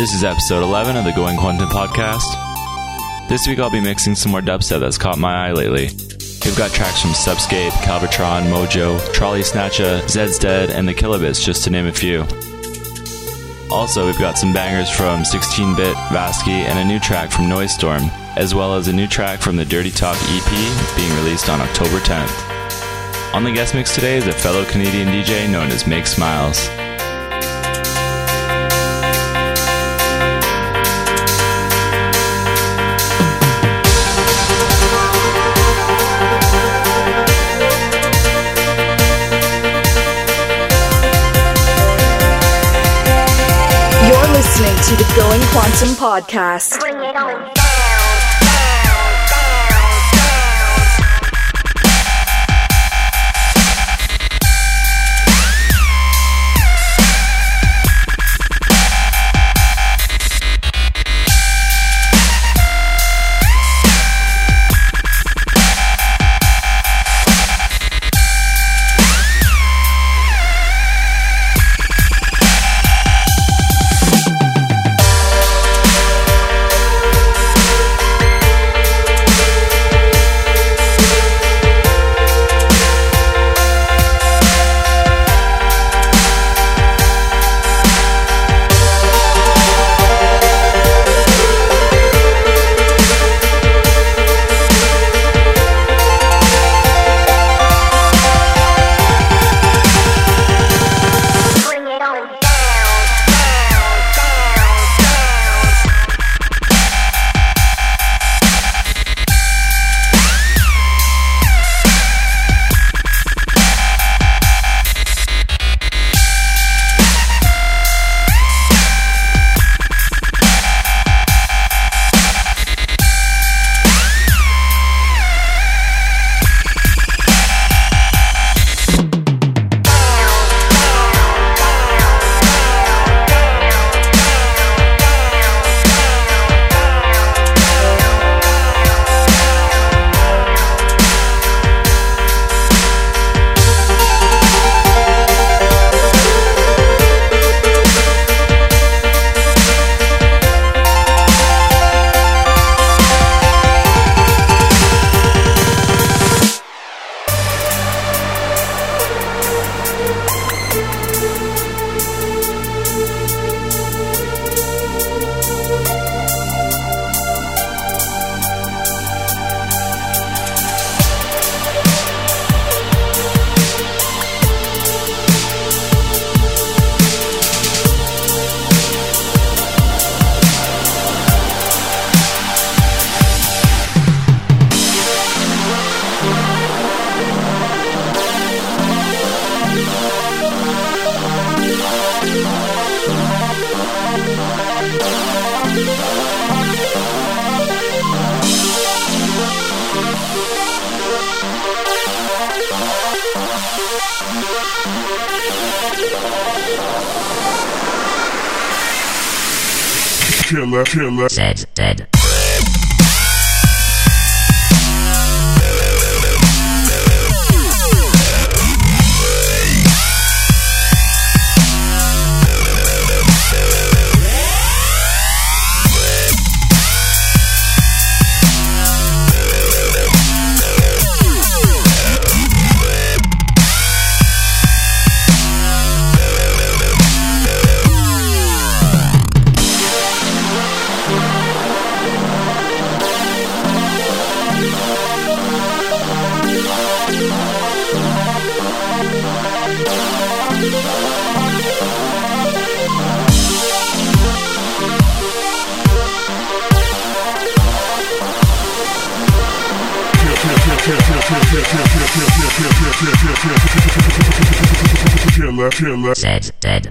This is episode 11 of the Going Quantum podcast. This week I'll be mixing some more dubstep that's caught my eye lately. We've got tracks from Subscape, Calvatron, Mojo, Trolley Snatcha, Zed's Dead, and the Kilobits, just to name a few. Also, we've got some bangers from 16-Bit, Vasky, and a new track from Noise Storm, as well as a new track from the Dirty Talk EP being released on October 10th. On the guest mix today is a fellow Canadian DJ known as Make Smiles. Listening to the Going Quantum podcast. Bring it on. Killer. Zed's Dead. Killer. Zed's Dead.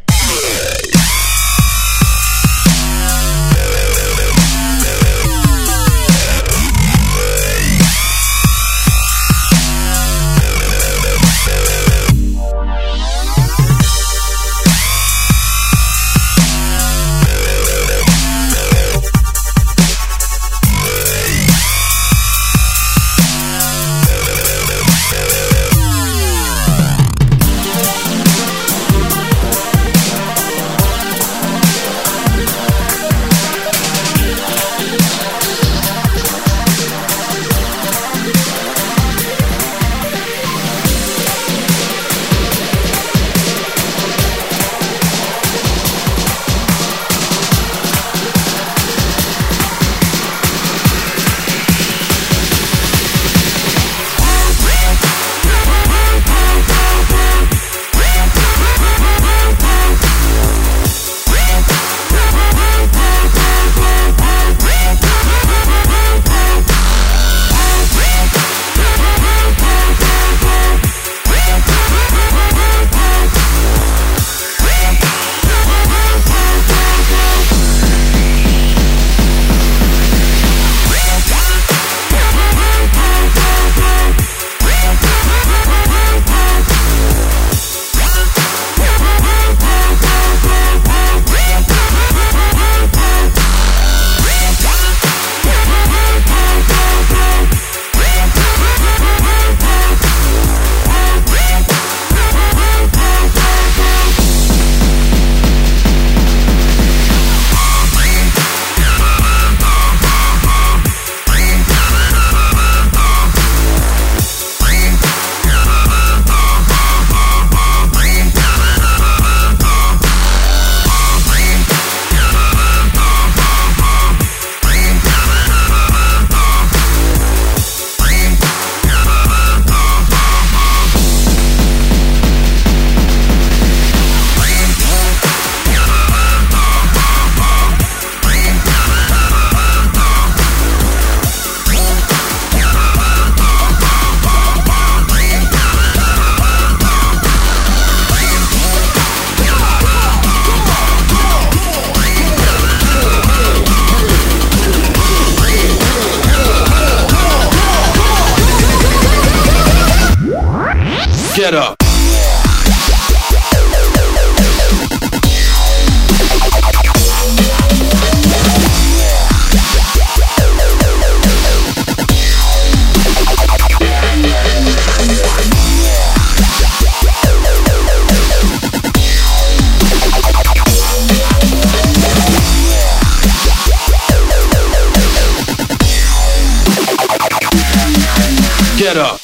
Get up. Get up.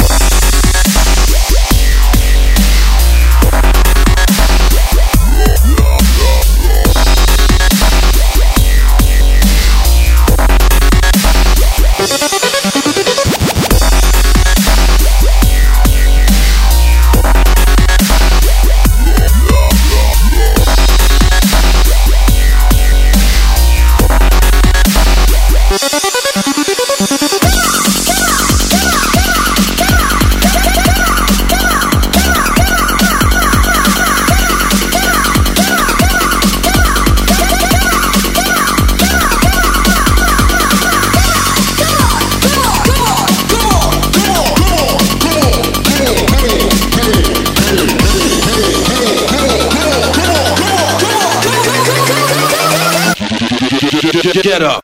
Get up.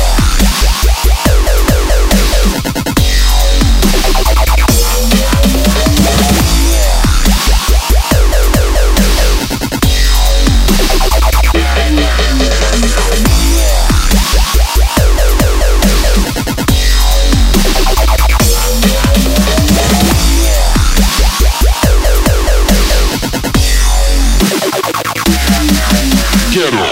Get up.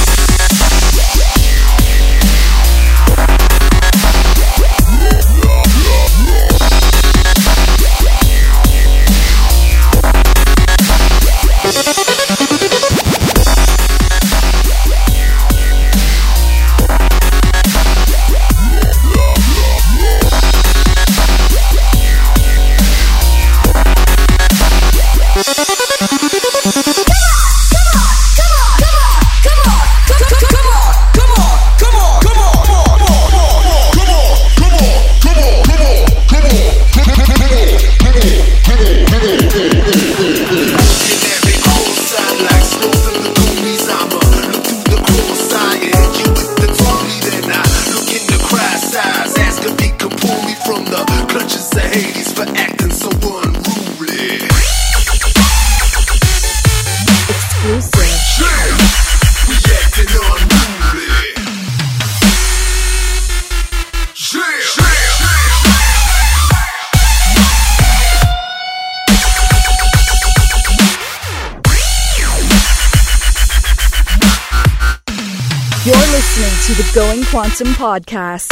You're listening to the Going Quantum Podcast.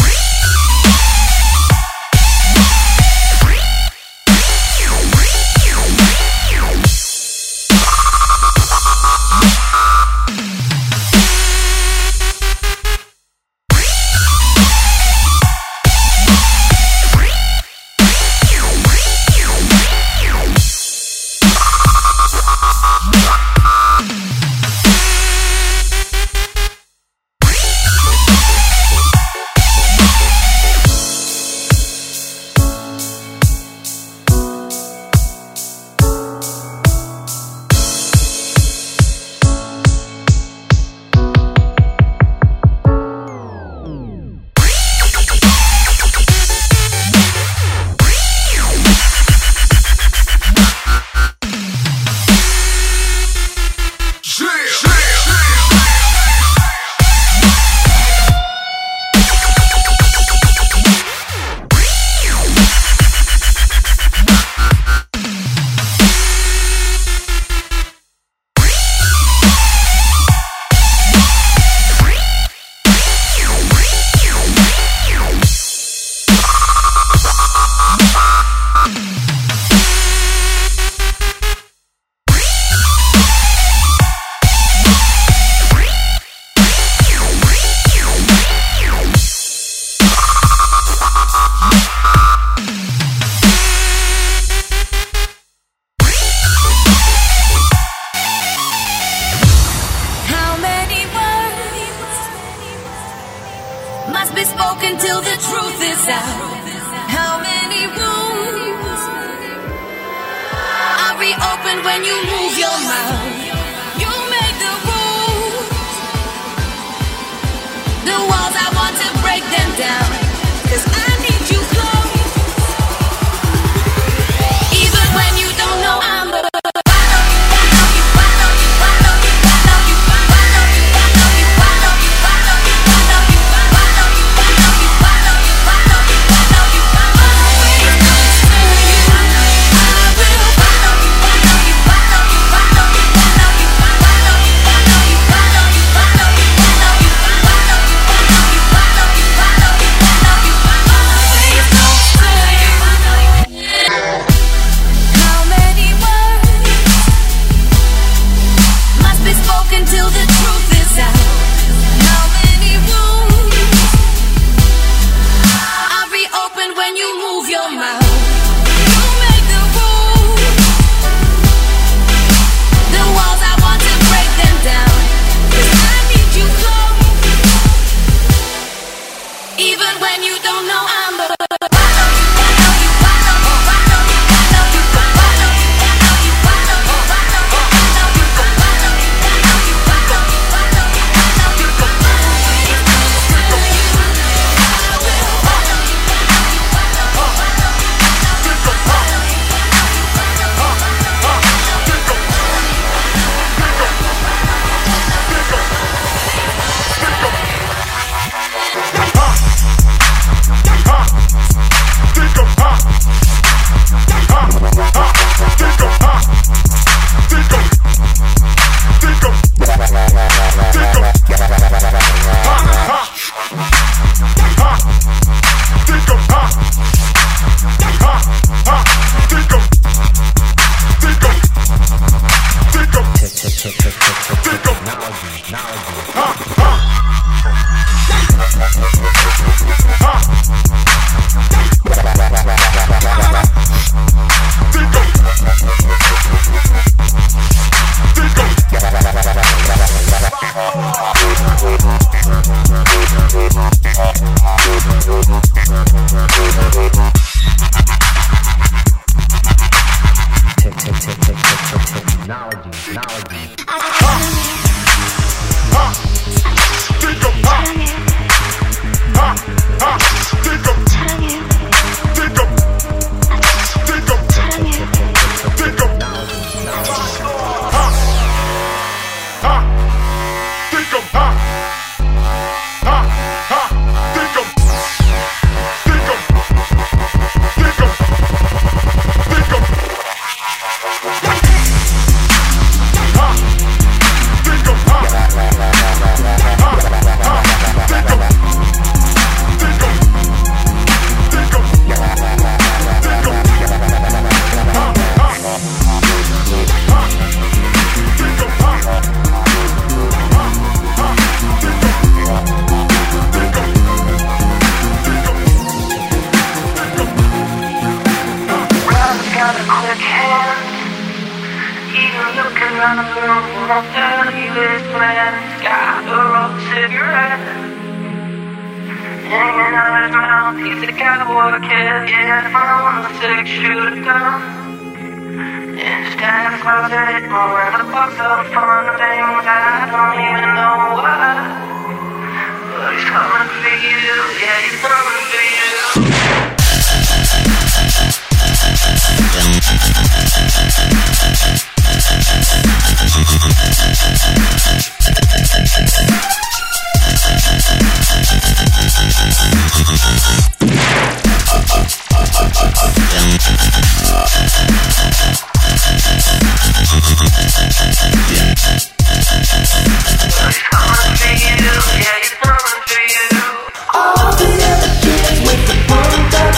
must be spoken till the truth is out. How many wounds when you move your mouth. You make the rules. The walls I want to break them down. 'Cause I need you close. Even when you don't know I'm the till the truth is out. How many wounds I reopen when you move your mouth. You make the rules. The walls I want to break them down. 'Cause I need you close. Even when you don't know I'm the All the other kids with the bulldog.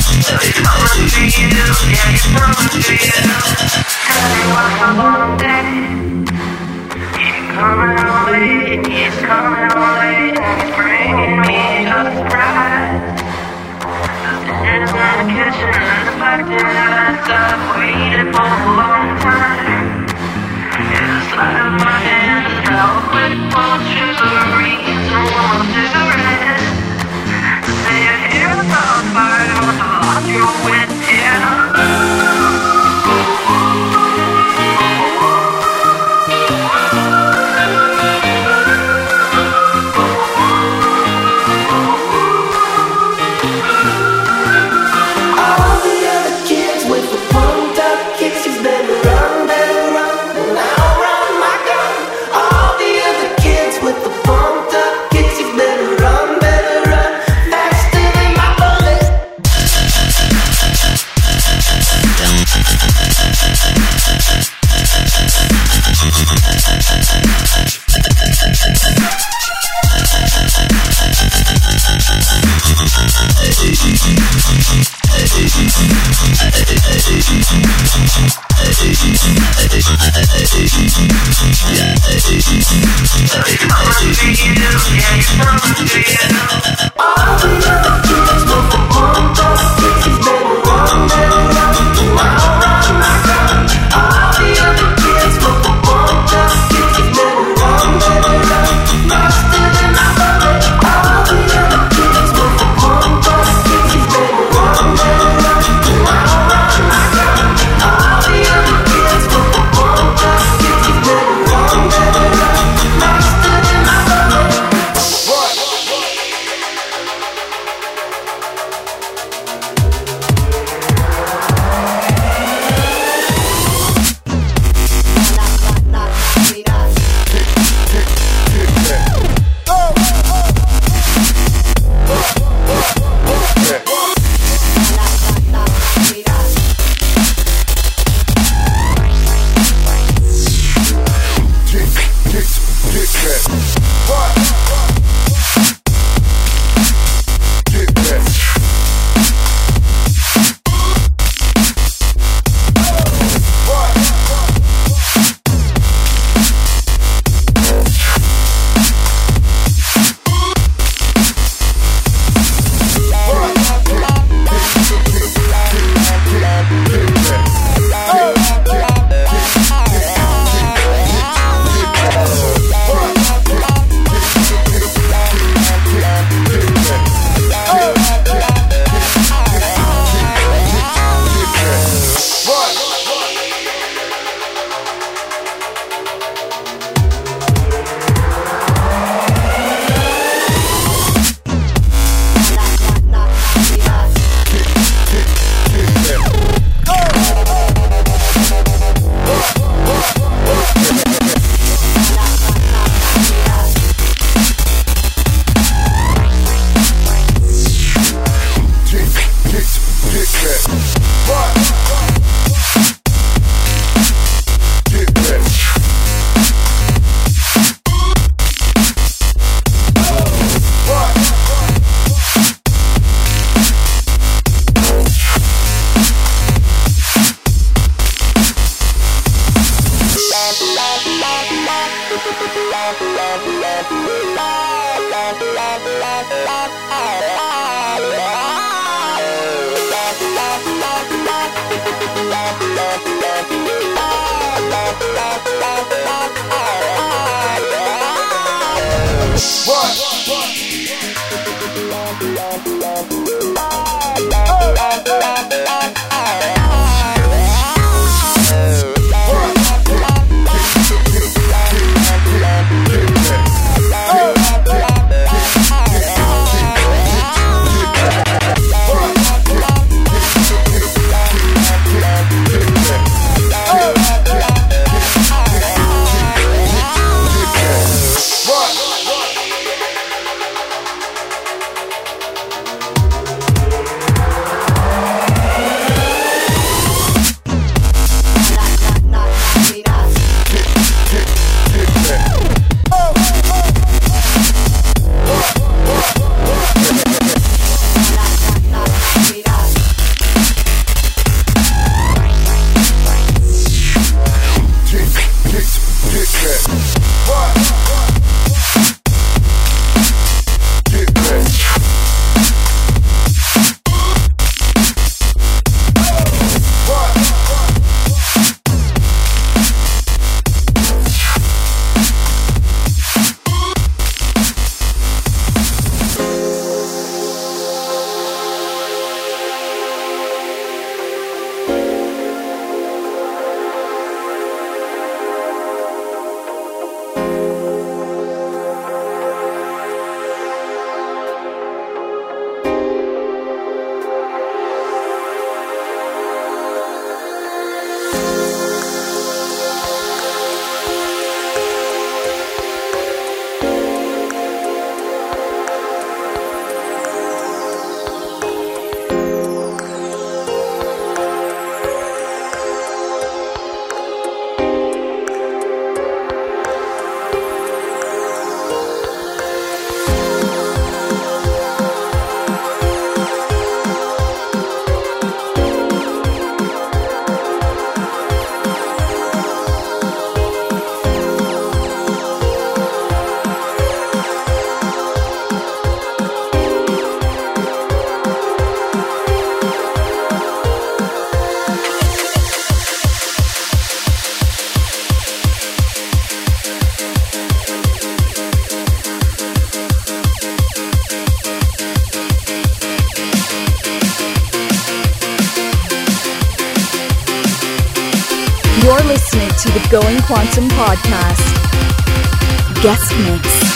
La You're listening to the Going Quantum podcast. Guest mix.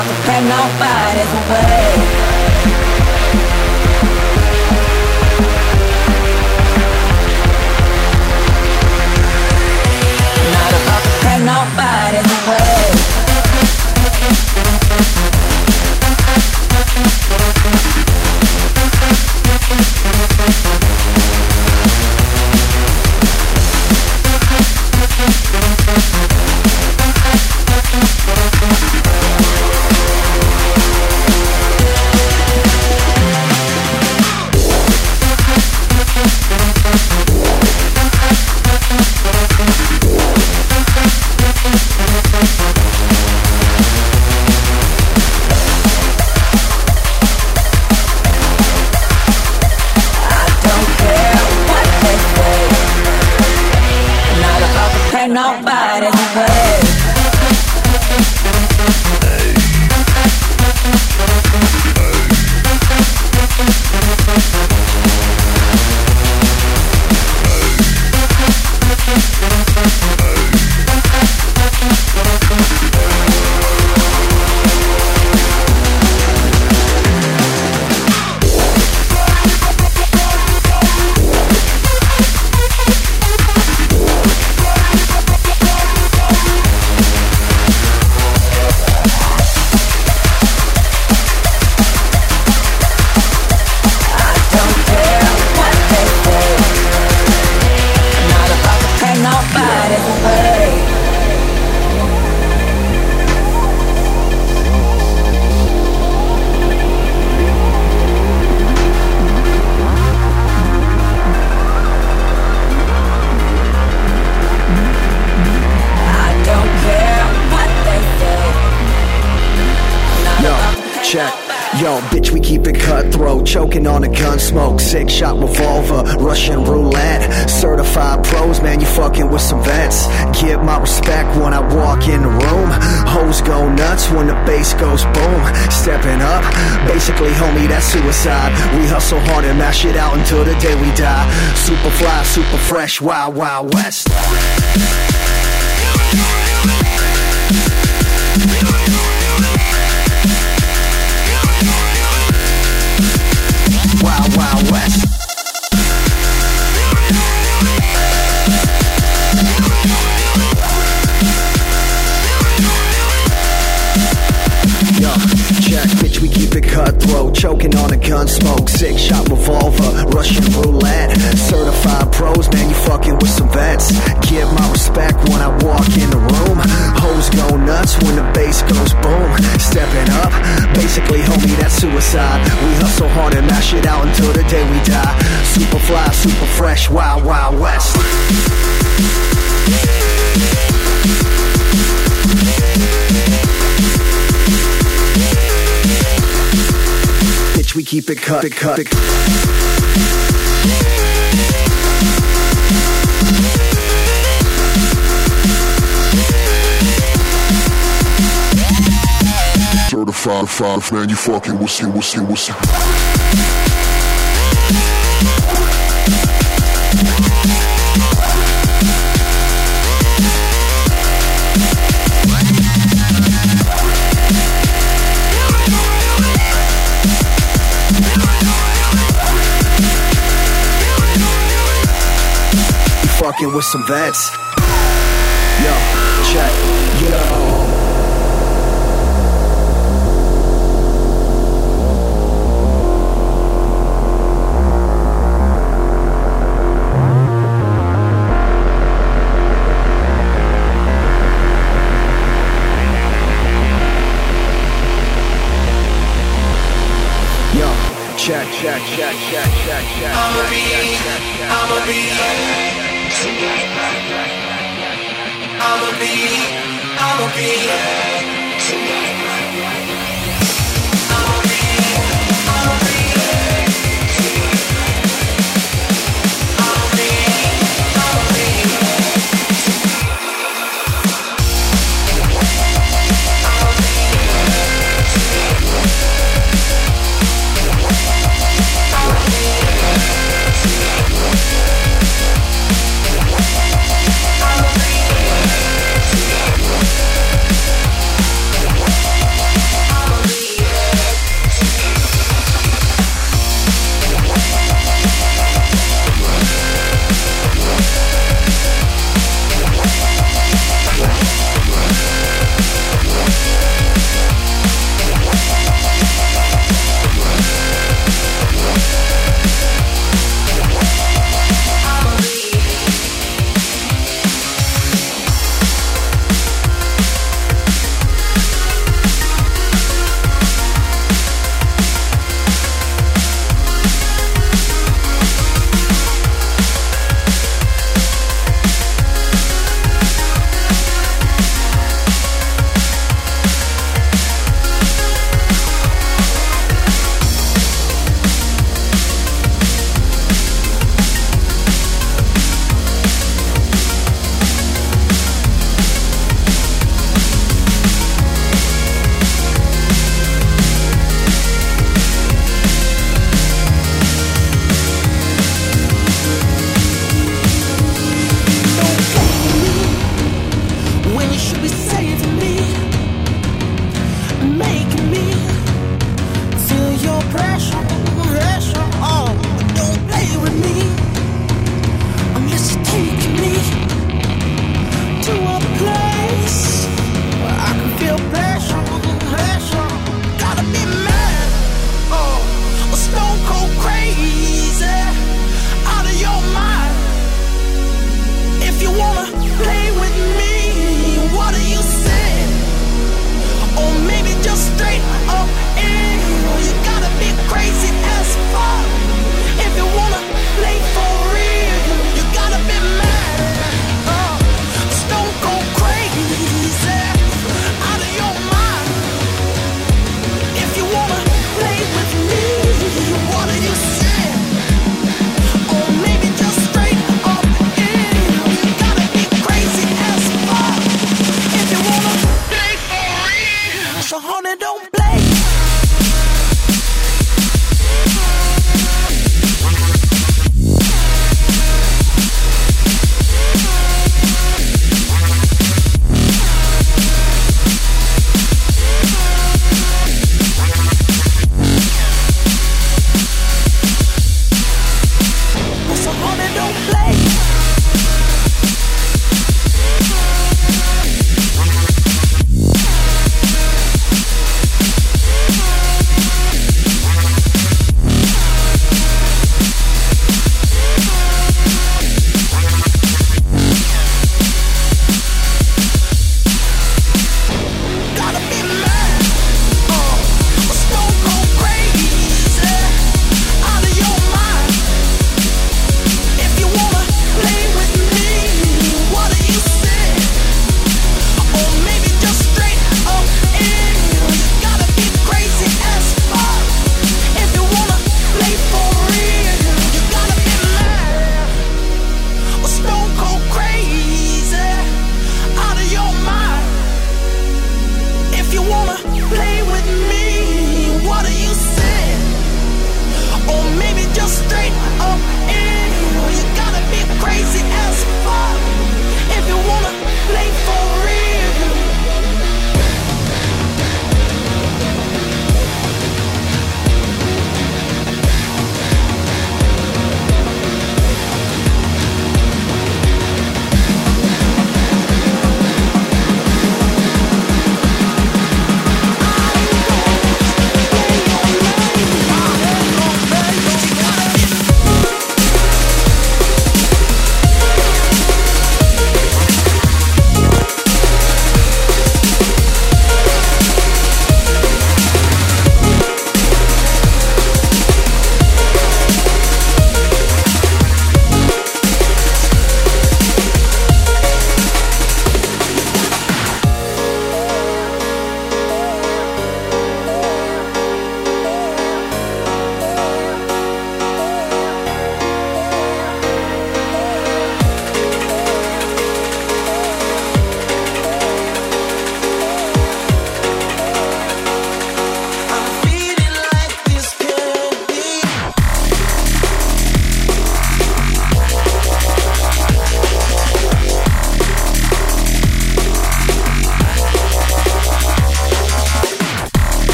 about to pay nobody's way. Not about to pay nobody's way. Nobody's way. Yo, bitch, we keep it cutthroat, choking on a gun smoke, 6-shot revolver, Russian roulette, certified pros, man, you fucking with some vets. Give my respect when I walk in the room. Hoes go nuts when the bass goes boom. Stepping up, basically, homie, that's suicide. We hustle hard and mash it out until the day we die. Super fly, super fresh, wild, wild west. Wild, wild west. Yo, check, bitch, we keep it cutthroat, choking on a gun smoke, 6-shot revolver, Russian roulette, certified pros, man, you fucking with some vets. Give my respect when I walk in the room. Hoes go nuts when the bass goes boom. Stepping up, basically, homie, that's suicide. We hustle hard and mash it out until the day we die. Super fly, super fresh, wild, wild west. Bitch, we keep it cut. Certified, man, you fucking wussy. Fucking with some vets. Yo, check, yo. Check. I'ma be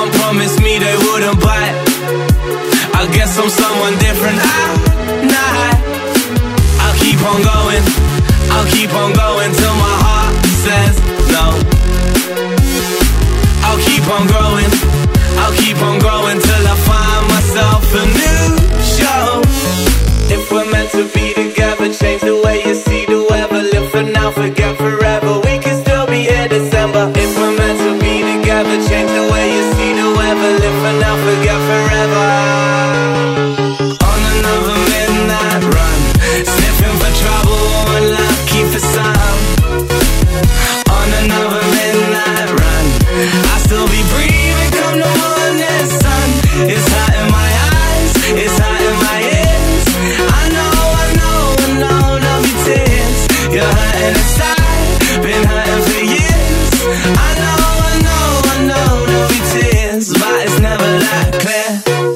Someone promised me they wouldn't bite. I guess I'm someone different. I'll keep on going. I'll keep on going till my heart says no. I'll keep on growing. I'll keep on growing till I find myself a new show. If we're meant to be together, change the way you see the weather. Live for now, forget forever. We can still be here December. If we're meant to be together, change the way you see the weather. Live for now, forget forever. On another midnight run, sniffing for trouble, unlucky for some. On another midnight run, I'll still be breathing come the morning sun. It's hot in my eyes, it's hot in my ears. I know, no be tears. You're hurting inside, been hurting for years. I know, no be tears. But it's never that clear.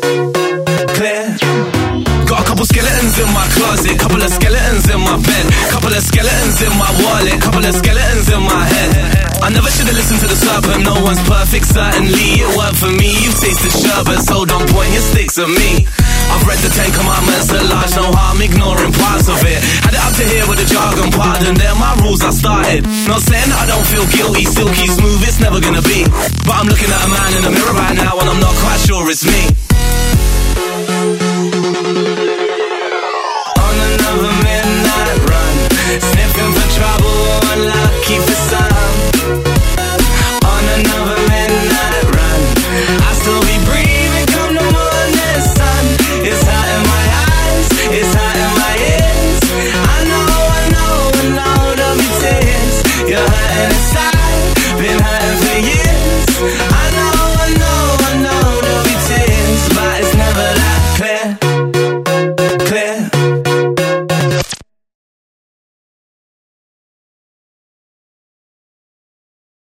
Got a couple skeletons in my closet, couple of skeletons in my bed, couple of skeletons in my wallet, couple of skeletons in my head. I never should've listened to the serpent. No one's perfect, certainly it worked for me. You've tasted sherbet, so don't point your sticks at me. I've read the 10 Commandments at large, no harm ignoring parts of it. Had it up to here with the jargon, pardon, they're my rules I started. Not saying that I don't feel guilty, silky smooth, it's never gonna be. But I'm looking at a man in the mirror right now and I'm not quite sure it's me.